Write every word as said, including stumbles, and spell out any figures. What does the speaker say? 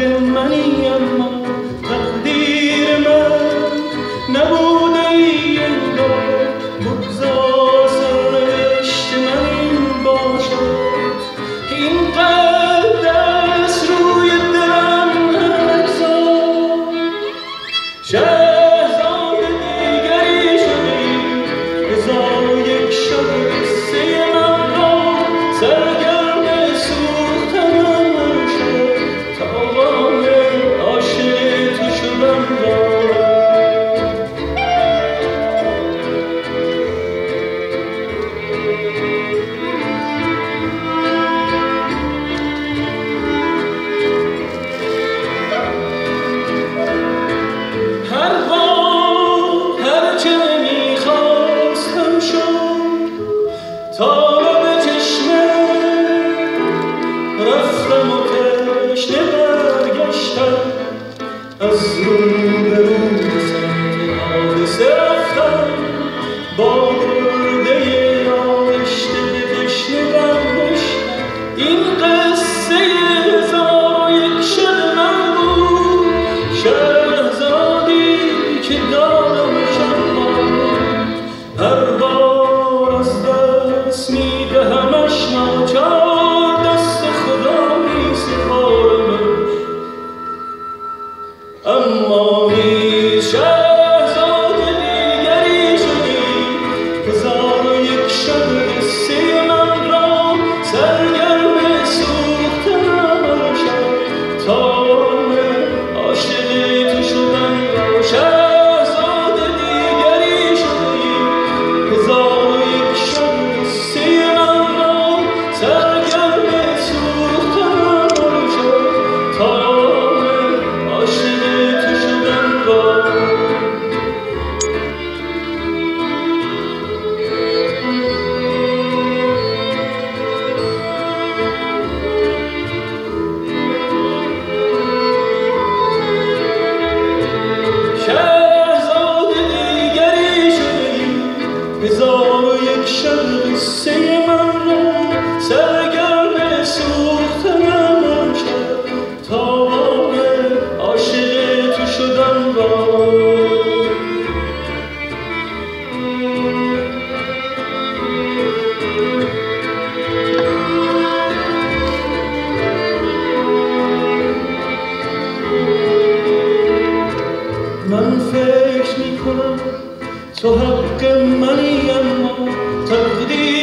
منی اما تقدیر من نبوده ای انگار بگذار سرنوشت من این باشد اینقدر دست روی دلم نگذار شهزاده دیگری شدی هزار و یک شب قصه من را سرگرم سوختنم شد تاوان عاشق تو شدم را هر بار هرچه نمیخواستم شد تا به چشمه رفتم و تشنه برگشتم از رو به رو به سمت حادثه رفتم با گرده آغشته به تشنه برگشتم این قصه هزار و یک شب من بود شهزادی که دارمشم هر بار از دست میدهمش ناچار دست خدا میسپارمش اما نیز شهزاده دیگری شدی هزار و یک شب قصه من را سرگرم سوختنم شد تاوان عاشق تو شدن را شهزاده دیگری شدی هزار و یک شب قصه من را سرگرم سوختنم شد تاوان عاشق تو شدن را شهزاده دیگری شدی هزار و یک شب قصه من را سرگرم سوختنم شد تاوان عاشق تو شدم را من فکر میکنم تو حق منی اما تقدیر